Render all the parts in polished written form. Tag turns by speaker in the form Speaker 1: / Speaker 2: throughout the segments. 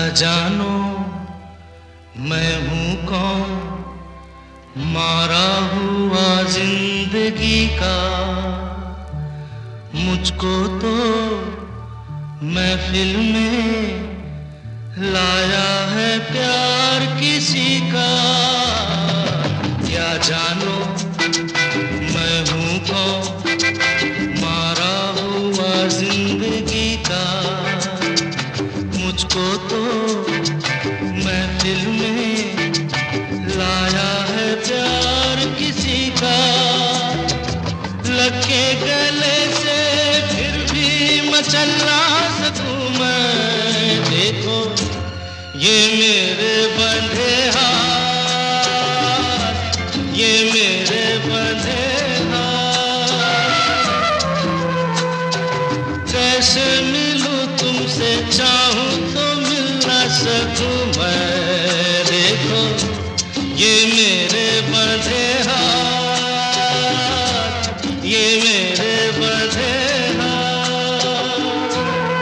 Speaker 1: जानो मैं हूँ कौन, मारा हुआ जिंदगी का। मुझको तो महफिल में लाया है प्यार किसी का। क्या जानो मैं हूँ कौन, मारा हुआ जिंदगी का। मुझको तो महफिल में लाया है प्यार किसी का। लगे गले से फिर भी मचल ना सकूं मैं। देखो ये मेरे बंधे हाथ, ये मेरे बंधे हाथ। कैसे मिलूं तुमसे, चाहूं तो मिल ना सकूं मैं। देखो ये मेरे बंधे हाथ, ये मेरे बंधे हाथ।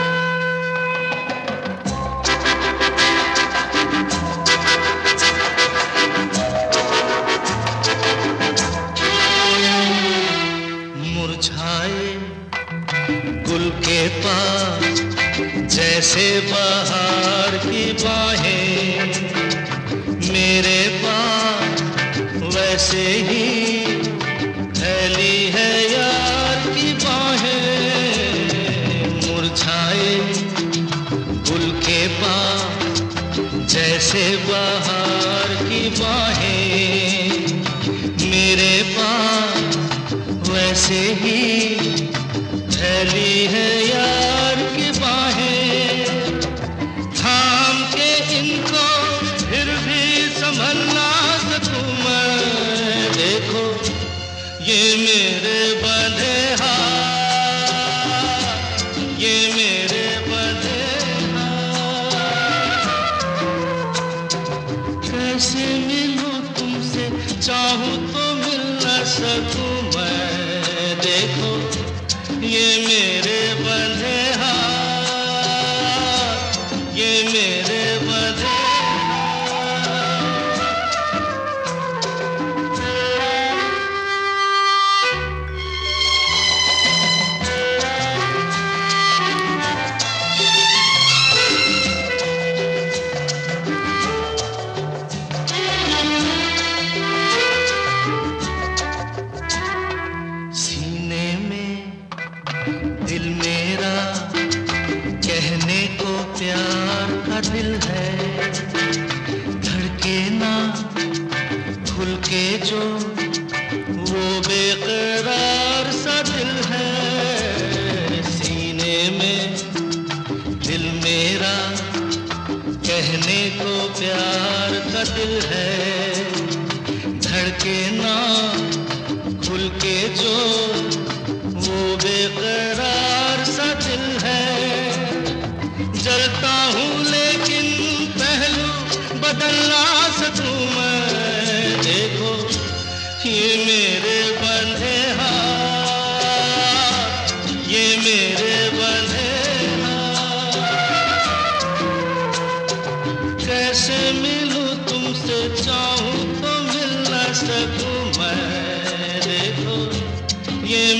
Speaker 1: मुरझाए गुल के पास जैसे बहार की बाहें, मेरे पास वैसे ही फैली है यार की बाहें। मुरझाए गुल के पास जैसे बहार की बाहें, मेरे पास वैसे ही फैली है यार की बाहें। थाम के इनको फिर भी संभल ना सकूं मैं। देखो ये मेरे बंधे हाथ, ये मेरे बंधे हाथ। कैसे मिलूं तुमसे, चाहूं तो मिल ना सकूं मैं। देखो ये मेरे बंधे हाथ, ये मेरे बंधे दिल मेरा कहने को प्यार का दिल है। धड़के ना खुल के जो वो बेकरार सा दिल है। सीने में दिल मेरा कहने को प्यार का दिल है। धड़के ना खुल के जो वो बेकरार सा दिल है। जलता हूँ लेकिन पहलू बदल ना सकूं मैं। देखो ये मेरे बंधे हाथ, ये मेरे बंधे हाथ। कैसे मिलूं तुमसे, चाहूं तो मिल ना सकूं मैं। देखो ये